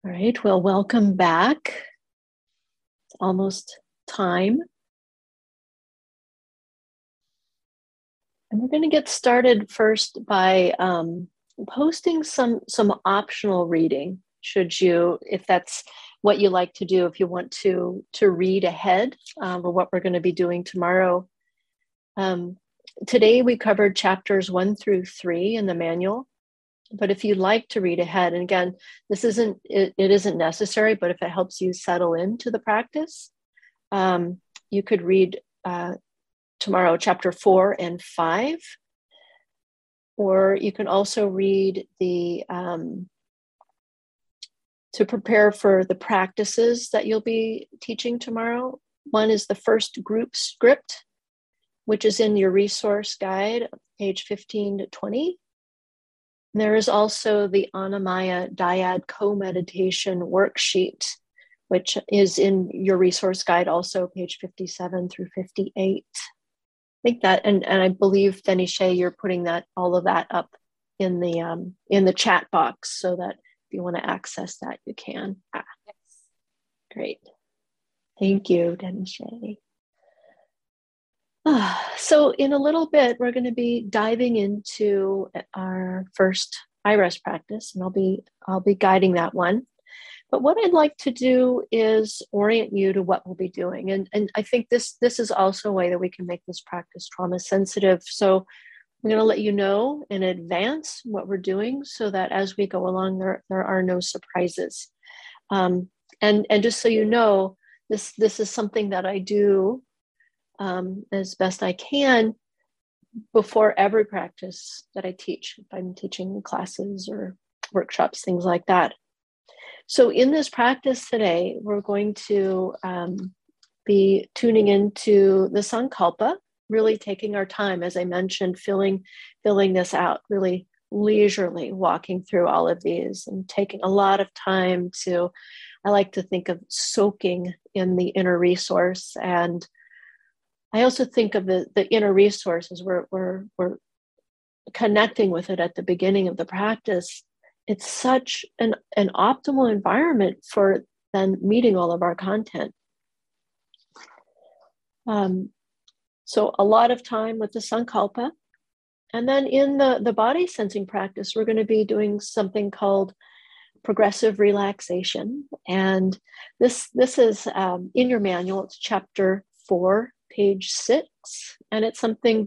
All right, well, welcome back. It's almost time. And we're going to get started first by posting some optional reading, should you, if that's what you like to do, if you want to read ahead of what we're going to be doing tomorrow. Today we covered chapters 1 through 3 in the manual. But if you'd like to read ahead, and again, it isn't necessary, but if it helps you settle into the practice, you could read tomorrow chapter 4 and 5, or you can also read to prepare for the practices that you'll be teaching tomorrow. One is the first group script, which is in your resource guide, page 15 to 20. There is also the Annamaya Dyad co-meditation worksheet, which is in your resource guide, also page 57 through 58. I think that, and I believe, Denisha, you're putting all of that up in the chat box so that if you want to access that, you can. Yes. Great. Thank you, Denisha. So in a little bit, we're going to be diving into our first iRest practice, and I'll be guiding that one. But what I'd like to do is orient you to what we'll be doing. And I think this is also a way that we can make this practice trauma sensitive. So I'm going to let you know in advance what we're doing so that as we go along, there are no surprises. And just so you know, this is something that I do as best I can before every practice that I teach, if I'm teaching classes or workshops, things like that. So in this practice today, we're going to be tuning into the Sankalpa, really taking our time, as I mentioned, filling this out, really leisurely walking through all of these and taking a lot of time I like to think of soaking in the inner resource. And I also think of the inner resources where we're connecting with it at the beginning of the practice. It's such an optimal environment for then meeting all of our content. So a lot of time with the Sankalpa. And then in the body sensing practice, we're going to be doing something called progressive relaxation. And this is in your manual. It's chapter 4, page 6. And it's something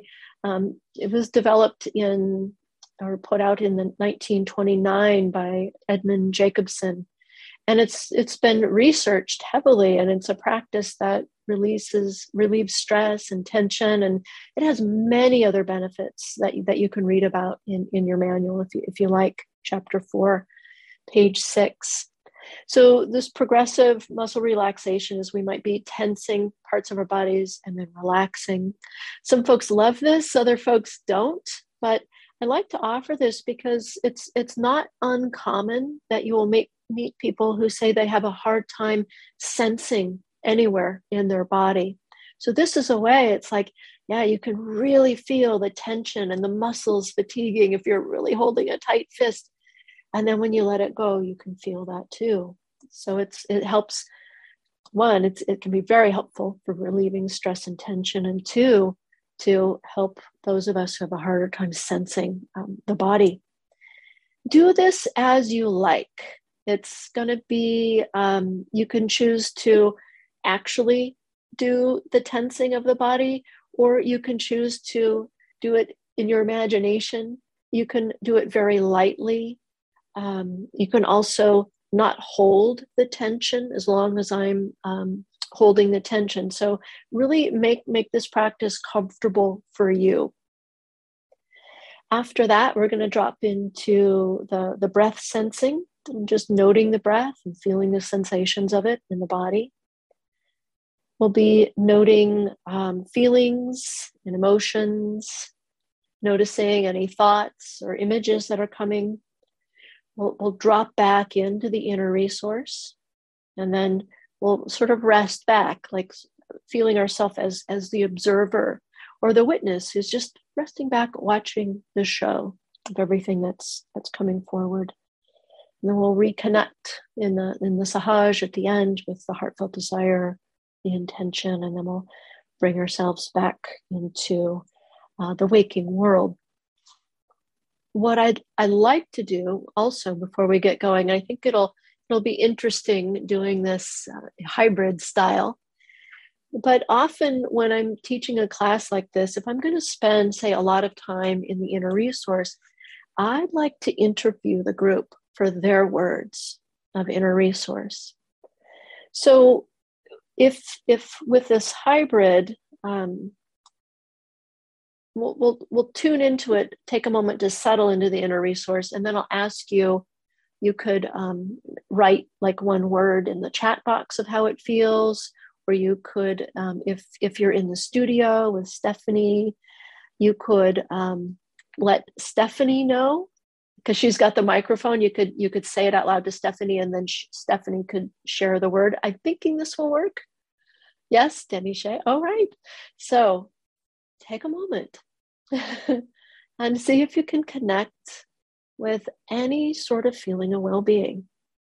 it was developed or put out in 1929 by Edmund Jacobson. And it's been researched heavily, and it's a practice that relieves stress and tension, and it has many other benefits that you can read about in your manual if you like chapter 4, page 6. So this progressive muscle relaxation is we might be tensing parts of our bodies and then relaxing. Some folks love this, other folks don't, but I like to offer this because it's not uncommon that you will meet people who say they have a hard time sensing anywhere in their body. So this is a way, it's like, yeah, you can really feel the tension and the muscles fatiguing if you're really holding a tight fist. And then when you let it go, you can feel that too. So it helps. One, it can be very helpful for relieving stress and tension, and two, to help those of us who have a harder time sensing the body. Do this as you like. It's going to be, you can choose to actually do the tensing of the body, or you can choose to do it in your imagination. You can do it very lightly. You can also not hold the tension as long as I'm holding the tension. So really make this practice comfortable for you. After that, we're going to drop into the breath sensing, just noting the breath and feeling the sensations of it in the body. We'll be noting feelings and emotions, noticing any thoughts or images that are coming. We'll drop back into the inner resource, and then we'll sort of rest back, like feeling ourselves as the observer or the witness who's just resting back, watching the show of everything that's coming forward. And then we'll reconnect in the Sahaj at the end with the heartfelt desire, the intention, and then we'll bring ourselves back into the waking world. What I like to do also before we get going, I think it'll be interesting doing this hybrid style. But often when I'm teaching a class like this, if I'm going to spend, say, a lot of time in the inner resource, I'd like to interview the group for their words of inner resource. So if with this hybrid, we'll tune into it, take a moment to settle into the inner resource, and then I'll ask you, you could write like one word in the chat box of how it feels, or you could, if you're in the studio with Stephanie, you could let Stephanie know, because she's got the microphone. You could say it out loud to Stephanie, and then Stephanie could share the word. I'm thinking this will work. Yes, Demi Shea. All right. So take a moment and see if you can connect with any sort of feeling of well-being.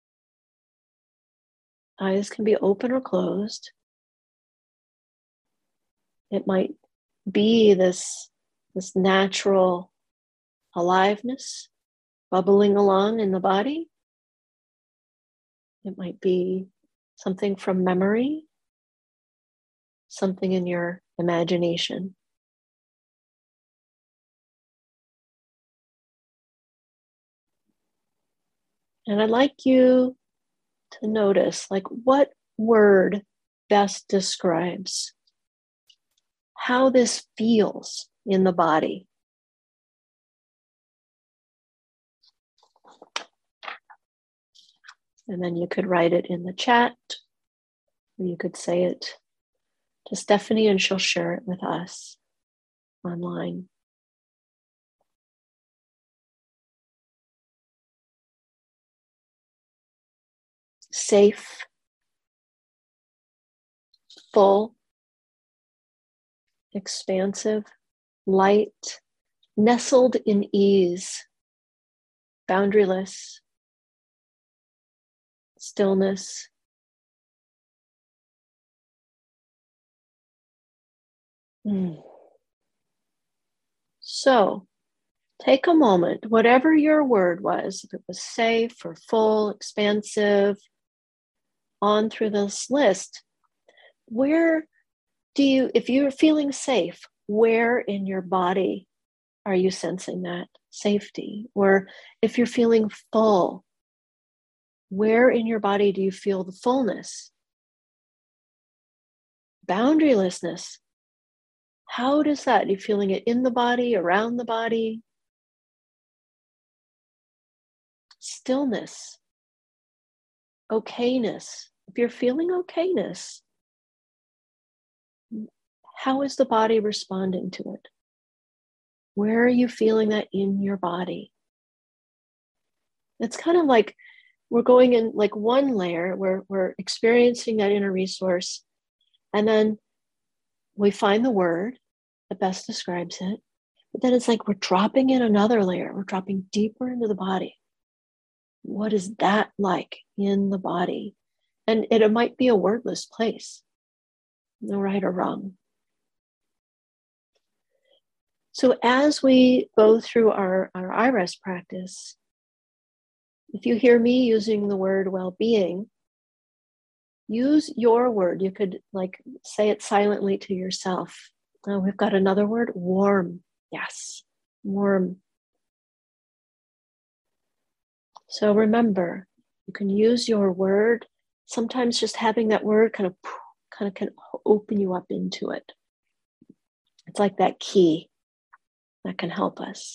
Eyes can be open or closed. It might be this natural aliveness bubbling along in the body. It might be something from memory, something in your imagination. And I'd like you to notice, like, what word best describes how this feels in the body. And then you could write it in the chat, or you could say it to Stephanie and she'll share it with us online. Safe, full, expansive, light, nestled in ease, boundaryless, stillness. So take a moment, whatever your word was, if it was safe or full, expansive, on through this list, where do you, if you're feeling safe, where in your body are you sensing that safety? Or if you're feeling full, where in your body do you feel the fullness? Boundarylessness. How does that? Are you feeling it in the body, around the body? Stillness. Okayness. If you're feeling okayness, how is the body responding to it? Where are you feeling that in your body? It's kind of like we're going in like one layer where we're experiencing that inner resource, and then we find the word that best describes it. But then it's like we're dropping in another layer. We're dropping deeper into the body. What is that like in the body? And it might be a wordless place. No right or wrong. So as we go through our IRES practice, if you hear me using the word well-being, use your word. You could like say it silently to yourself. We've got another word, warm. Yes, warm. So remember, you can use your word. Sometimes just having that word kind of can open you up into it. It's like that key that can help us.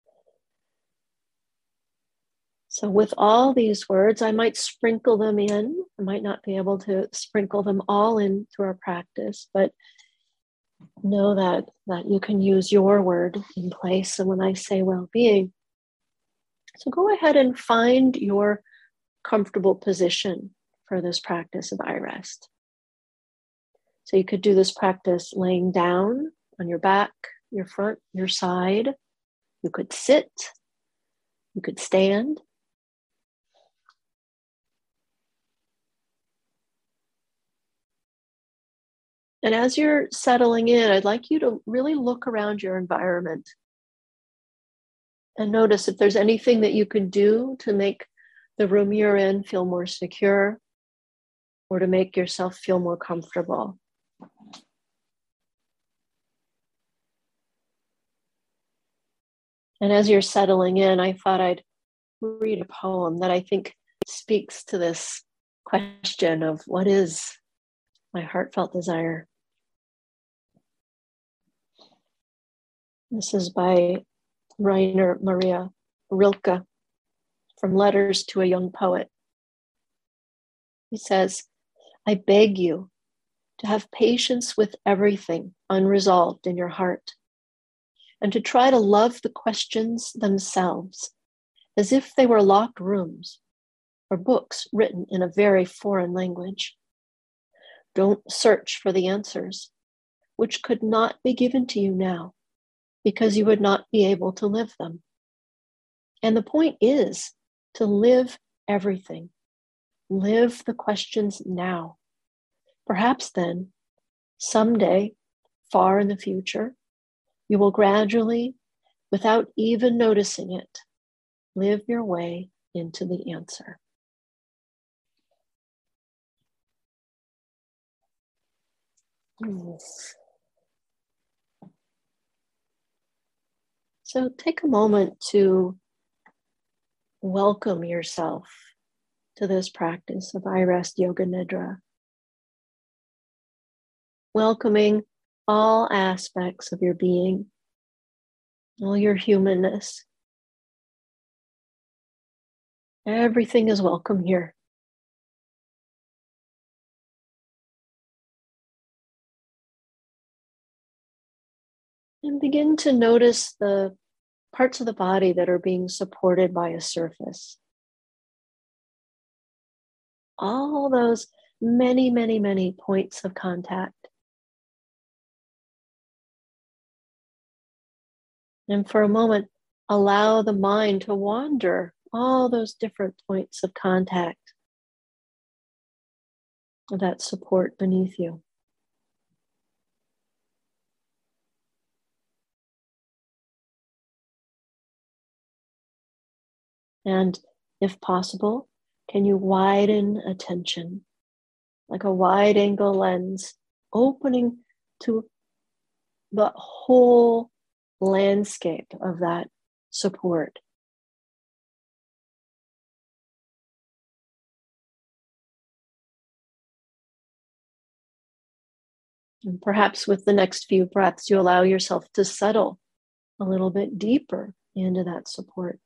So with all these words, I might sprinkle them in. I might not be able to sprinkle them all in through our practice, but know that you can use your word in place. So when I say well-being, so go ahead and find your comfortable position for this practice of iRest. So you could do this practice laying down on your back, your front, your side. You could sit. You could stand. And as you're settling in, I'd like you to really look around your environment and notice if there's anything that you can do to make the room you're in feel more secure or to make yourself feel more comfortable. And as you're settling in, I thought I'd read a poem that I think speaks to this question of what is my heartfelt desire. This is by Rainer Maria Rilke from Letters to a Young Poet. He says, I beg you to have patience with everything unresolved in your heart and to try to love the questions themselves as if they were locked rooms or books written in a very foreign language. Don't search for the answers, which could not be given to you now because you would not be able to live them. And the point is to live everything. Live the questions now. Perhaps then, someday, far in the future, you will gradually, without even noticing it, live your way into the answer. So take a moment to welcome yourself to this practice of I Rest Yoga Nidra. Welcoming all aspects of your being, all your humanness. Everything is welcome here. And begin to notice the parts of the body that are being supported by a surface. All those many, many, many points of contact. And for a moment, allow the mind to wander all those different points of contact that support beneath you. And if possible, can you widen attention like a wide angle lens, opening to the whole landscape of that support. And perhaps with the next few breaths, you allow yourself to settle a little bit deeper into that support.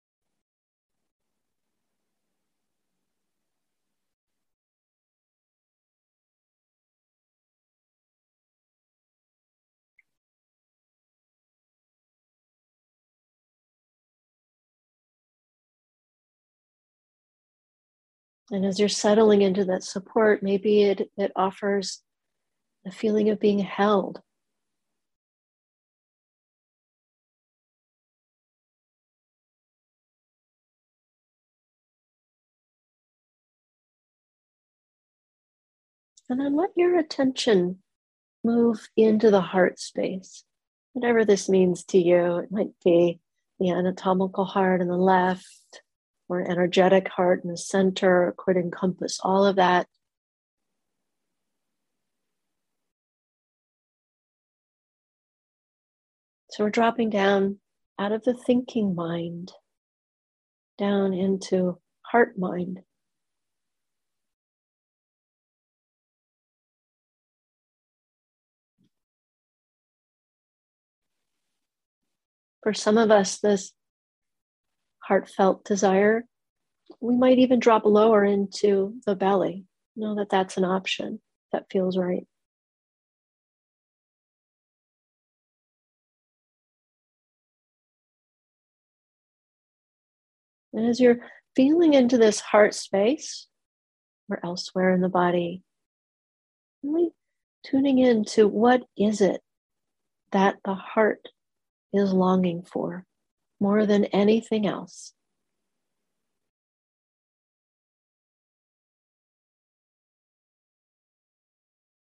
And as you're settling into that support, maybe it offers a feeling of being held. And then let your attention move into the heart space, whatever this means to you. It might be the anatomical heart in the left, or energetic heart in the center. It could encompass all of that. So we're dropping down out of the thinking mind, down into heart mind. For some of us, this heartfelt desire, we might even drop lower into the belly. Know that that's an option. That feels right. And as you're feeling into this heart space or elsewhere in the body, really tuning into what is it that the heart is longing for more than anything else.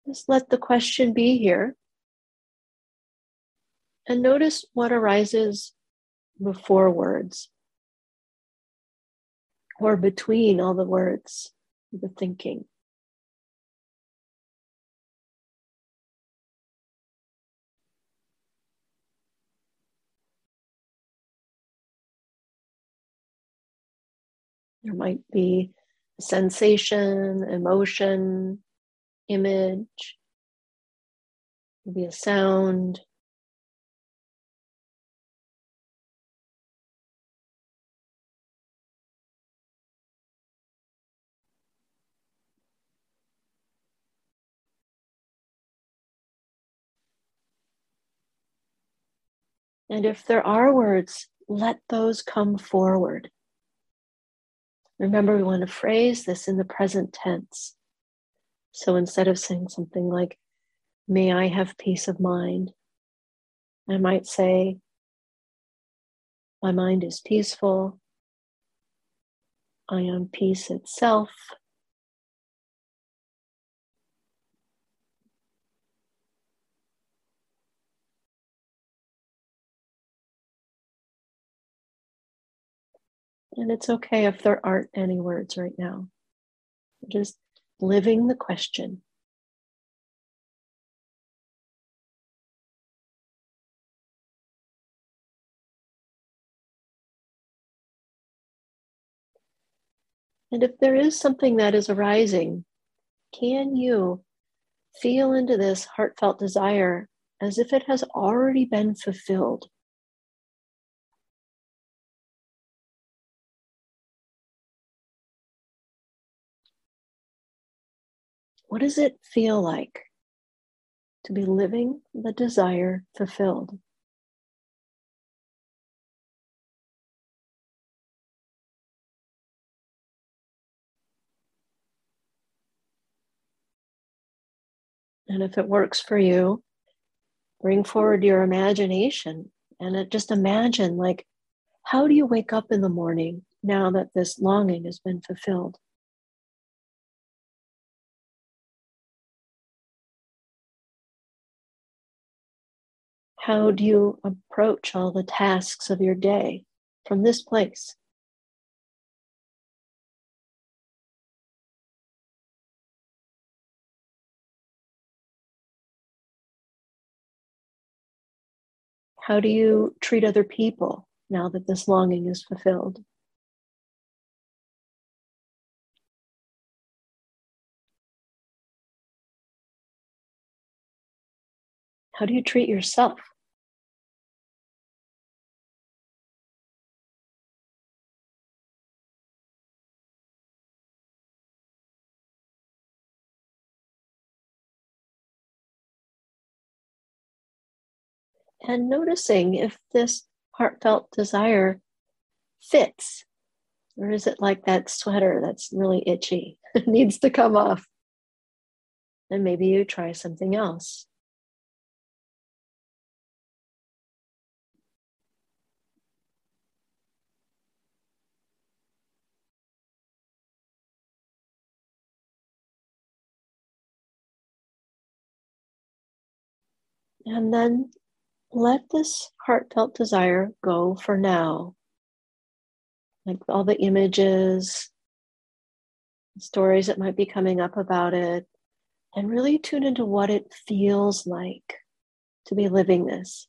Just let the question be here and notice what arises before words or between all the words, the thinking. There might be a sensation, emotion, image, maybe a sound. And if there are words, let those come forward. Remember, we want to phrase this in the present tense. So instead of saying something like, may I have peace of mind, I might say, my mind is peaceful. I am peace itself. And it's okay if there aren't any words right now. Just living the question. And if there is something that is arising, can you feel into this heartfelt desire as if it has already been fulfilled? What does it feel like to be living the desire fulfilled? And if it works for you, bring forward your imagination and just imagine, like, how do you wake up in the morning now that this longing has been fulfilled? How do you approach all the tasks of your day from this place? How do you treat other people now that this longing is fulfilled? How do you treat yourself? And noticing if this heartfelt desire fits, or is it like that sweater that's really itchy? It needs to come off. And maybe you try something else. And then let this heartfelt desire go for now. Like all the images, stories that might be coming up about it, and really tune into what it feels like to be living this.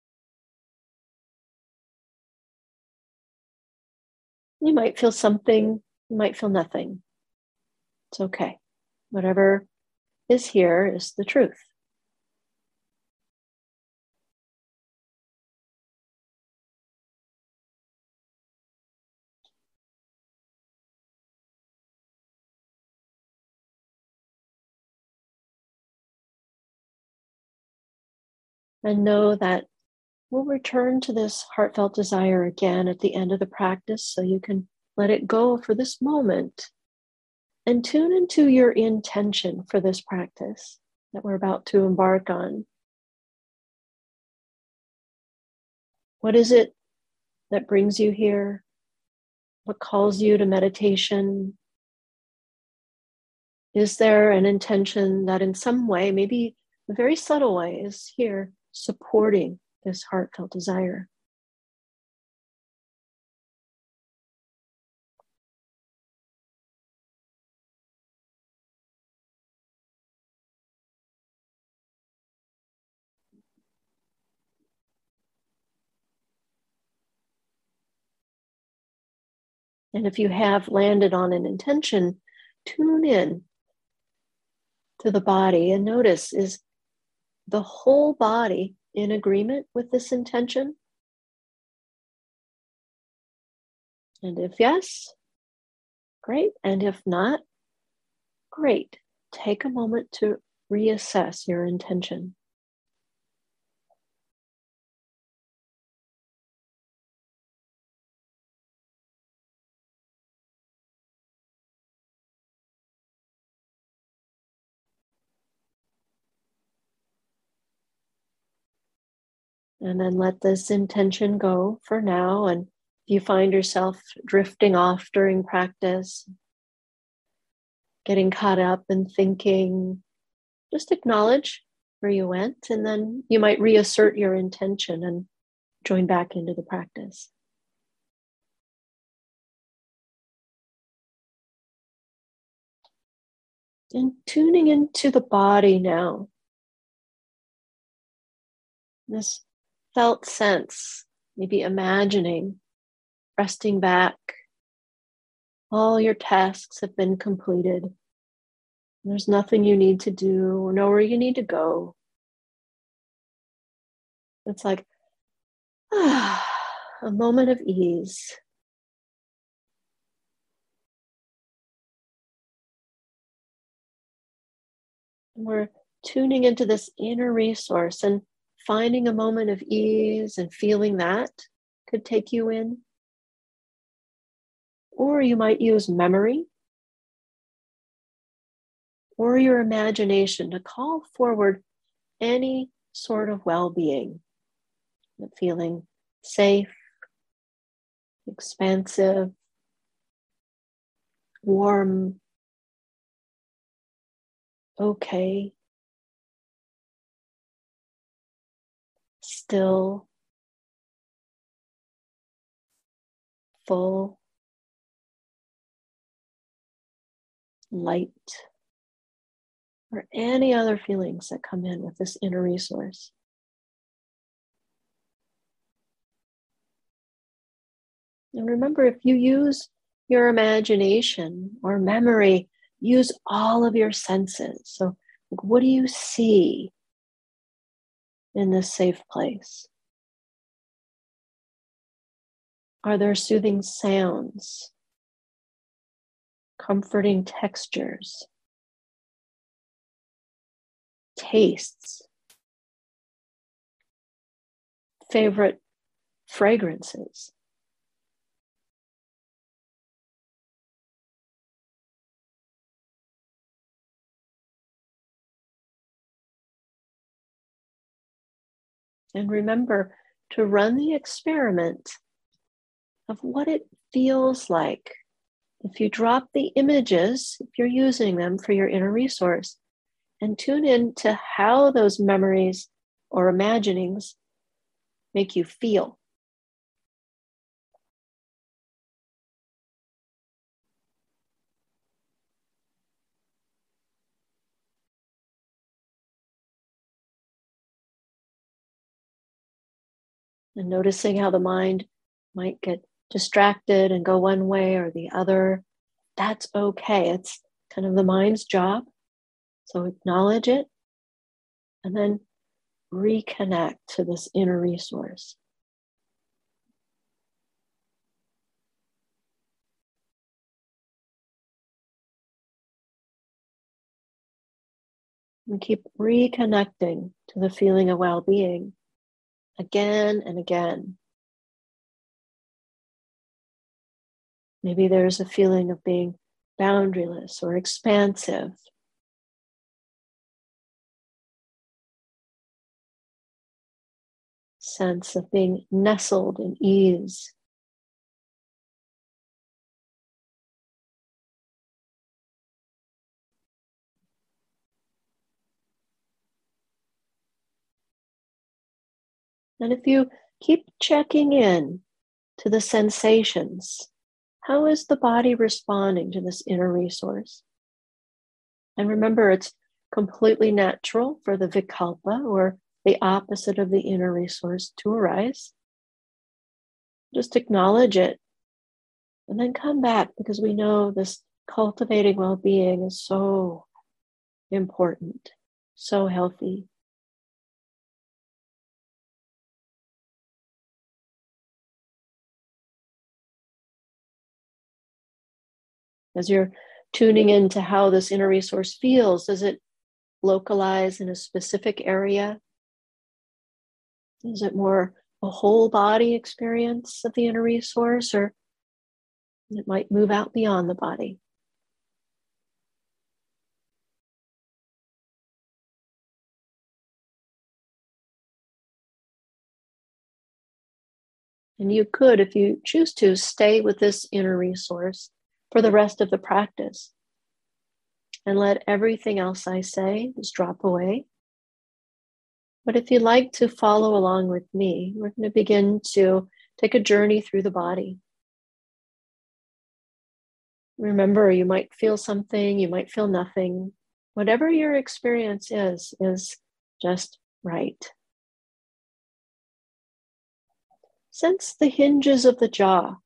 You might feel something, you might feel nothing. It's okay. Whatever is here is the truth. And know that we'll return to this heartfelt desire again at the end of the practice so you can let it go for this moment and tune into your intention for this practice that we're about to embark on. What is it that brings you here? What calls you to meditation? Is there an intention that in some way, maybe a very subtle way, is here supporting this heartfelt desire? And if you have landed on an intention, tune in to the body and notice, is the whole body in agreement with this intention? And if yes, great. And if not, great. Take a moment to reassess your intention. And then let this intention go for now. And if you find yourself drifting off during practice, getting caught up in thinking, just acknowledge where you went, and then you might reassert your intention and join back into the practice. And tuning into the body now, this felt sense, maybe imagining, resting back. All your tasks have been completed. There's nothing you need to do or nowhere you need to go. It's like a moment of ease. And we're tuning into this inner resource and finding a moment of ease and feeling that could take you in. Or you might use memory or your imagination to call forward any sort of well-being, feeling safe, expansive, warm, okay, still, full, light, or any other feelings that come in with this inner resource. And remember, if you use your imagination or memory, use all of your senses. So, like, what do you see in this safe place? Are there soothing sounds, comforting textures, tastes, favorite fragrances? And remember to run the experiment of what it feels like if you drop the images, if you're using them for your inner resource, and tune in to how those memories or imaginings make you feel. And noticing how the mind might get distracted and go one way or the other. That's okay. It's kind of the mind's job. So acknowledge it and then reconnect to this inner resource. And keep reconnecting to the feeling of well-being again and again. Maybe there's a feeling of being boundaryless or expansive. Sense of being nestled in ease. And if you keep checking in to the sensations, how is the body responding to this inner resource? And remember, it's completely natural for the vikalpa, or the opposite of the inner resource, to arise. Just acknowledge it and then come back, because we know this cultivating well-being is so important, so healthy. As you're tuning into how this inner resource feels, does it localize in a specific area? Is it more a whole body experience of the inner resource, or it might move out beyond the body? And you could, if you choose to, stay with this inner resource for the rest of the practice and let everything else I say just drop away. But if you'd like to follow along with me, we're going to begin to take a journey through the body. Remember, you might feel something, you might feel nothing. Whatever your experience is just right. Sense the hinges of the jaw,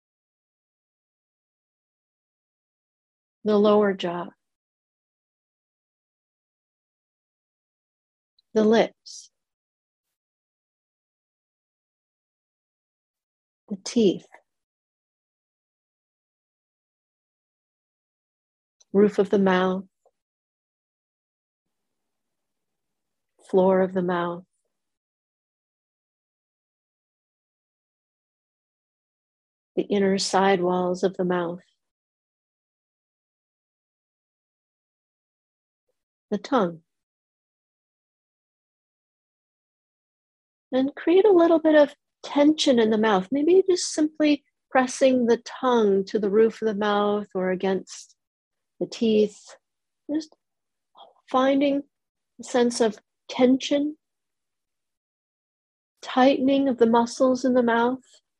the lower jaw, the lips, the teeth, roof of the mouth, floor of the mouth, the inner side walls of the mouth, the tongue. And create a little bit of tension in the mouth. Maybe just simply pressing the tongue to the roof of the mouth or against the teeth. Just finding a sense of tension, tightening of the muscles in the mouth.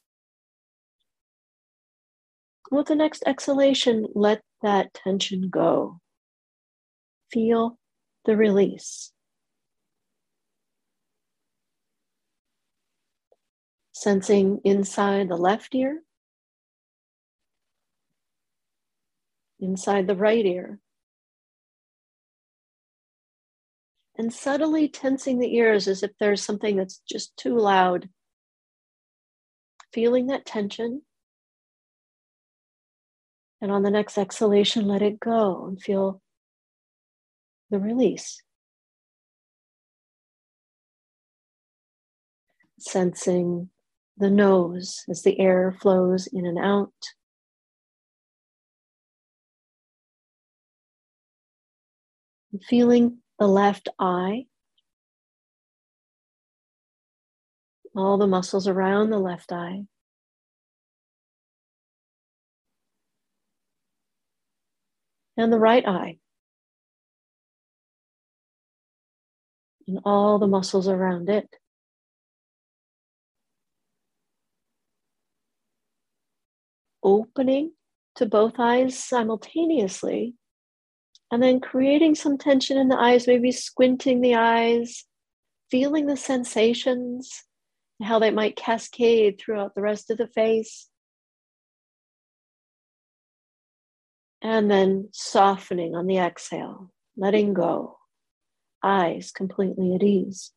With the next exhalation, let that tension go. Feel the release. Sensing inside the left ear, inside the right ear, and subtly tensing the ears as if there's something that's just too loud. Feeling that tension. And on the next exhalation, let it go and feel the release. Sensing the nose as the air flows in and out. And feeling the left eye, all the muscles around the left eye. And the right eye. And all the muscles around it. Opening to both eyes simultaneously, and then creating some tension in the eyes, maybe squinting the eyes, feeling the sensations, how they might cascade throughout the rest of the face. And then softening on the exhale, letting go, eyes completely at ease.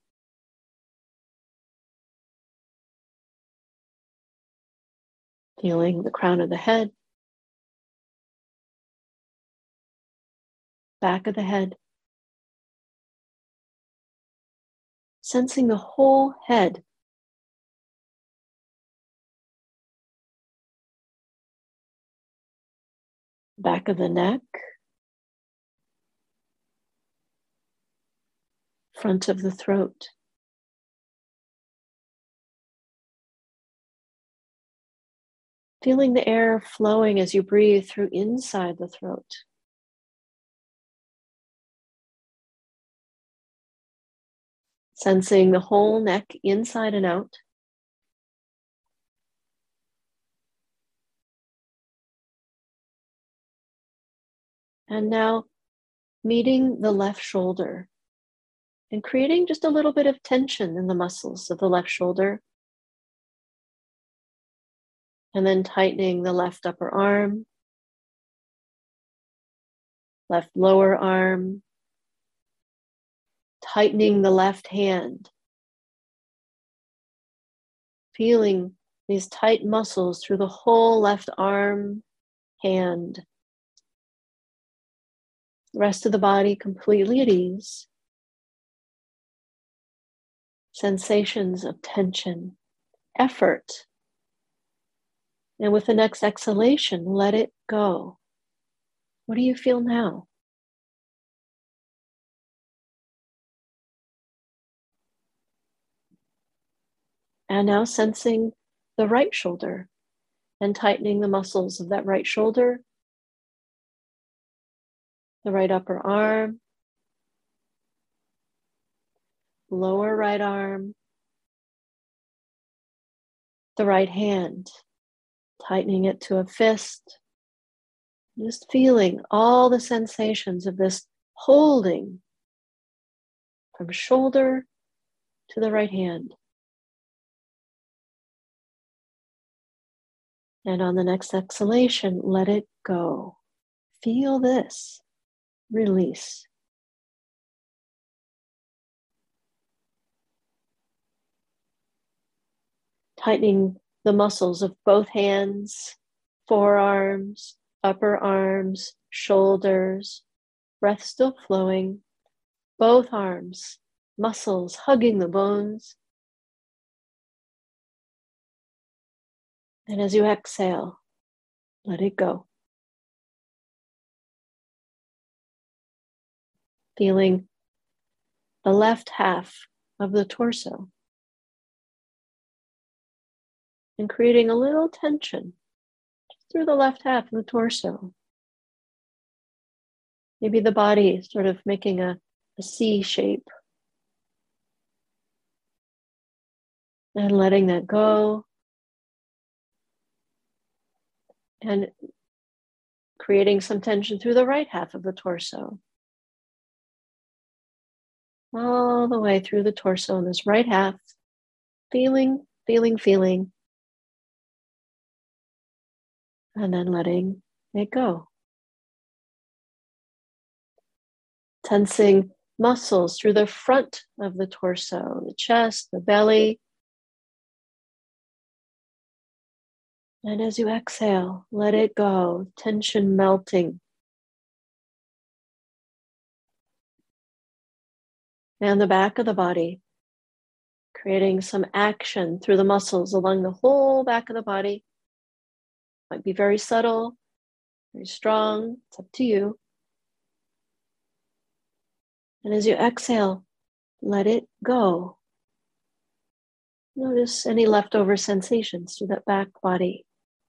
Feeling the crown of the head, back of the head. Sensing the whole head. Back of the neck. Front of the throat. Feeling the air flowing as you breathe through inside the throat. Sensing the whole neck inside and out. And now meeting the left shoulder and creating just a little bit of tension in the muscles of the left shoulder. And then tightening the left upper arm, left lower arm, tightening the left hand. Feeling these tight muscles through the whole left arm, hand. The rest of the body completely at ease. Sensations of tension, effort. And with the next exhalation, let it go. What do you feel now? And now sensing the right shoulder and tightening the muscles of that right shoulder, the right upper arm, lower right arm, the right hand, tightening it to a fist, just feeling all the sensations of this holding from shoulder to the right hand. And on the next exhalation, let it go. Feel this. Release. Tightening the muscles of both hands, forearms, upper arms, shoulders, breath still flowing, both arms, muscles hugging the bones. And as you exhale, let it go. Feeling the left half of the torso and creating a little tension through the left half of the torso. Maybe the body sort of making a C shape. And letting that go. And creating some tension through the right half of the torso. All the way through the torso in this right half. Feeling. And then letting it go. Tensing muscles through the front of the torso, the chest, the belly. And as you exhale, let it go, tension melting. And the back of the body, creating some action through the muscles along the whole back of the body. Might be very subtle, very strong, it's up to you. And as you exhale, let it go. Notice any leftover sensations through that back body.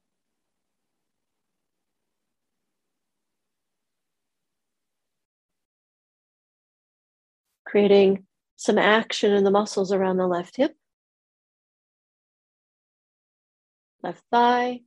Creating some action in the muscles around the left hip, left thigh,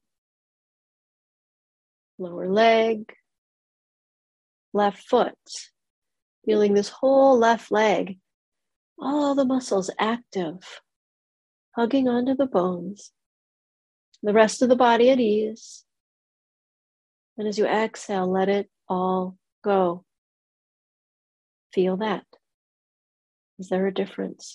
lower leg, left foot. Feeling this whole left leg, all the muscles active, hugging onto the bones. The rest of the body at ease. And as you exhale, let it all go. Feel that. Is there a difference?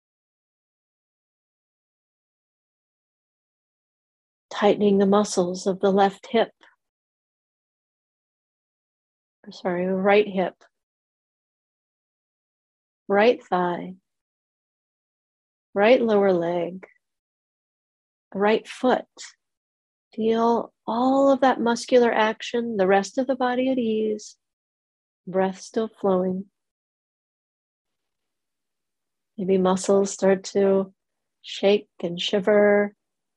Tightening the muscles of the left hip. Right hip. Right thigh. Right lower leg. Right foot. Feel all of that muscular action, the rest of the body at ease. Breath still flowing. Maybe muscles start to shake and shiver.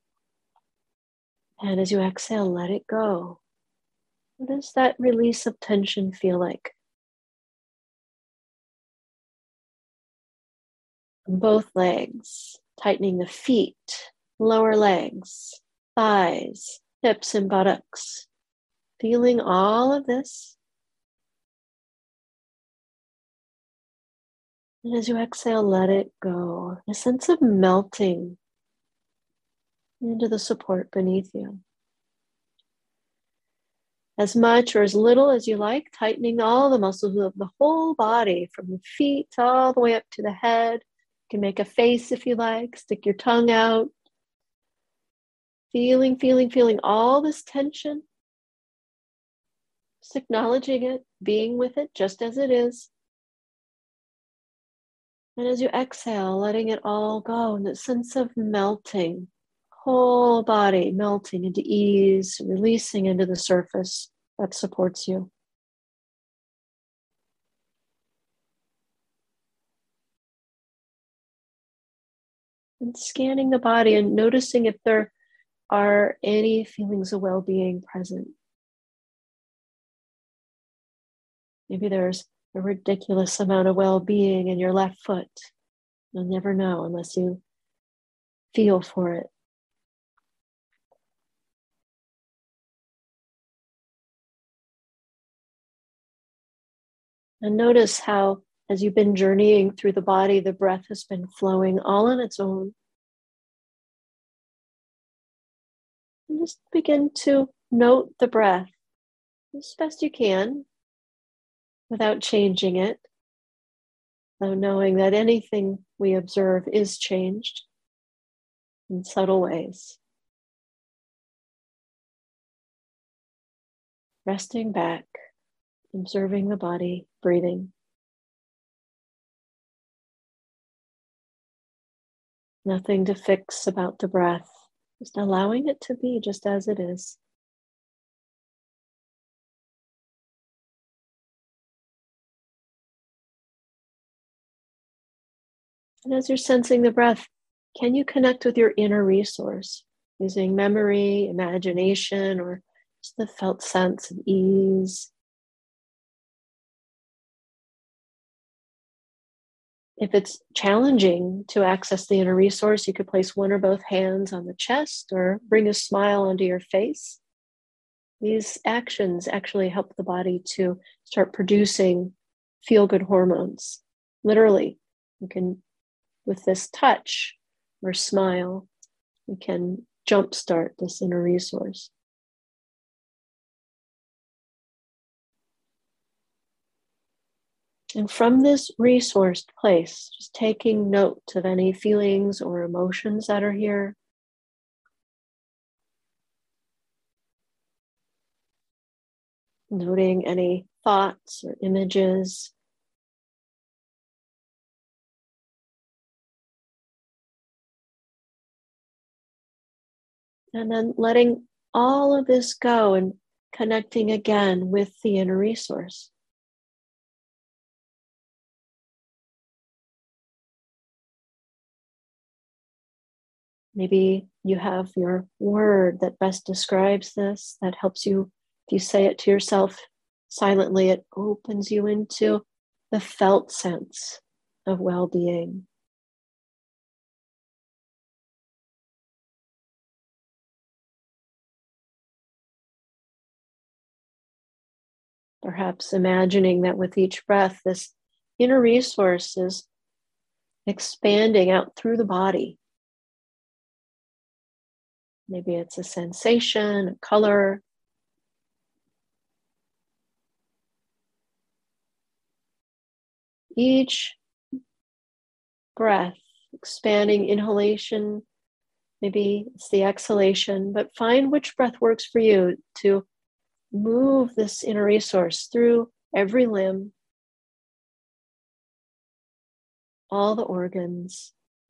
And as you exhale, let it go. What does that release of tension feel like? Both legs, tightening the feet, lower legs, thighs, hips, and buttocks. Feeling all of this. And as you exhale, let it go. A sense of melting into the support beneath you. As much or as little as you like, tightening all the muscles of the whole body, from the feet all the way up to the head. You can make a face if you like, stick your tongue out. Feeling all this tension. Just acknowledging it, being with it just as it is. And as you exhale, letting it all go, and that sense of melting, whole body melting into ease, releasing into the surface that supports you. And scanning the body and noticing if there are any feelings of well-being present. Maybe there's a ridiculous amount of well-being in your left foot. You'll never know unless you feel for it. And notice how, as you've been journeying through the body, the breath has been flowing all on its own. And just begin to note the breath as best you can without changing it, though knowing that anything we observe is changed in subtle ways. Resting back, observing the body, breathing. Nothing to fix about the breath, just allowing it to be just as it is. And as you're sensing the breath, can you connect with your inner resource using memory, imagination, or just the felt sense of ease? If it's challenging to access the inner resource, you could place one or both hands on the chest or bring a smile onto your face. These actions actually help the body to start producing feel-good hormones. Literally, you can, with this touch or smile, we can jumpstart this inner resource. And from this resourced place, just taking note of any feelings or emotions that are here. Noting any thoughts or images. And then letting all of this go and connecting again with the inner resource. Maybe you have your word that best describes this, that helps you. If you say it to yourself silently, it opens you into the felt sense of well-being. Perhaps imagining that with each breath, this inner resource is expanding out through the body. Maybe it's a sensation, a color. Each breath, expanding inhalation, maybe it's the exhalation, but find which breath works for you to move this inner resource through every limb, all the organs,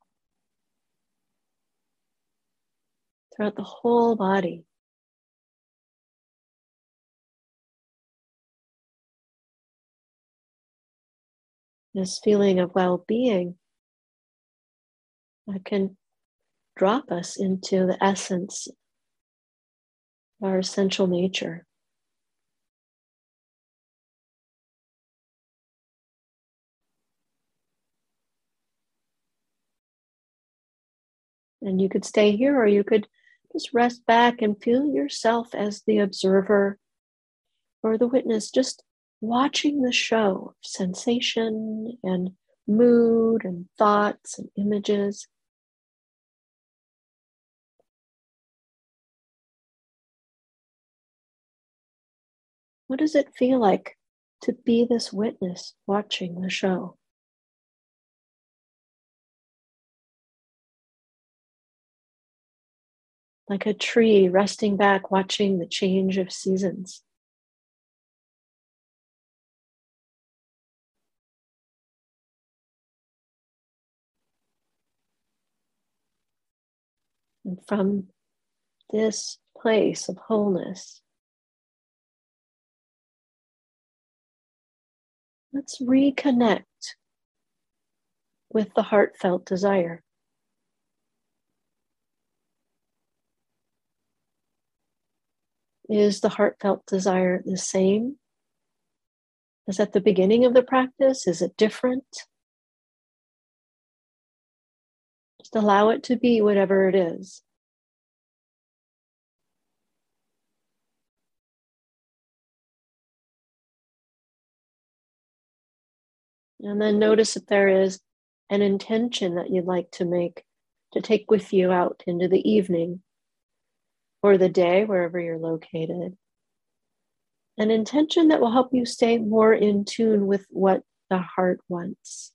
throughout the whole body. This feeling of well-being that can drop us into the essence of our essential nature. And you could stay here, or you could just rest back and feel yourself as the observer or the witness, just watching the show of sensation and mood and thoughts and images. What does it feel like to be this witness watching the show? Like a tree resting back, watching the change of seasons. And from this place of wholeness, let's reconnect with the heartfelt desire. Is the heartfelt desire the same as at the beginning of the practice? Is it different? Just allow it to be whatever it is. And then notice if there is an intention that you'd like to make to take with you out into the evening or the day, wherever you're located. An intention that will help you stay more in tune with what the heart wants.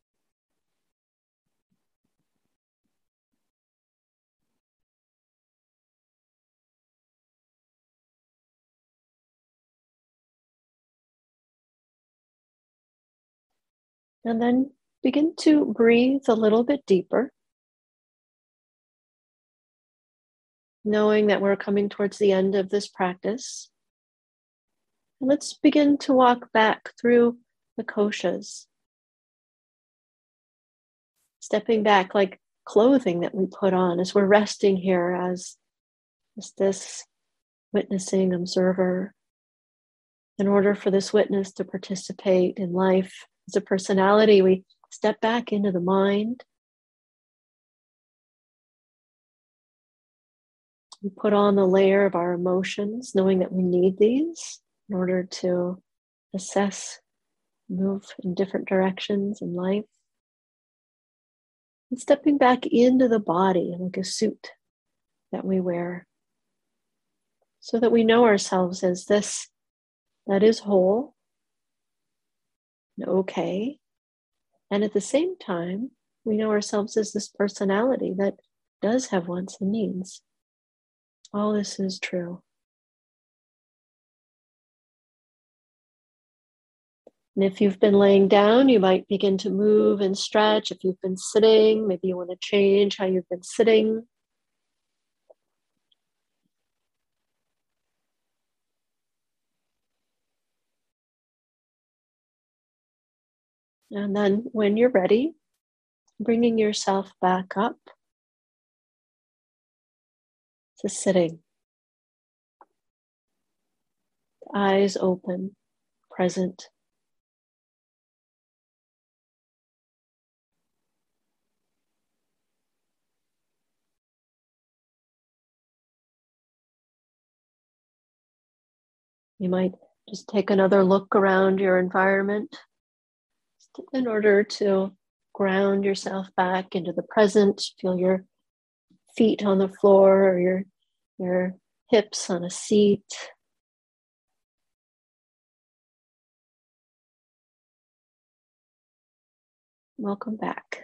And then begin to breathe a little bit deeper, knowing that we're coming towards the end of this practice. And let's begin to walk back through the koshas, stepping back like clothing that we put on as we're resting here as this witnessing observer. In order for this witness to participate in life as a personality, we step back into the mind. We put on the layer of our emotions, knowing that we need these in order to assess, move in different directions in life. And stepping back into the body like a suit that we wear, so that we know ourselves as this that is whole and okay. And at the same time, we know ourselves as this personality that does have wants and needs. All this is true. And if you've been laying down, you might begin to move and stretch. If you've been sitting, maybe you want to change how you've been sitting. And then when you're ready, bringing yourself back up to sitting. Eyes open, present. You might just take another look around your environment in order to ground yourself back into the present. Feel your feet on the floor or your hips on a seat. Welcome back.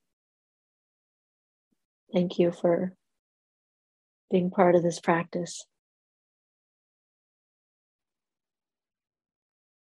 Thank you for being part of this practice.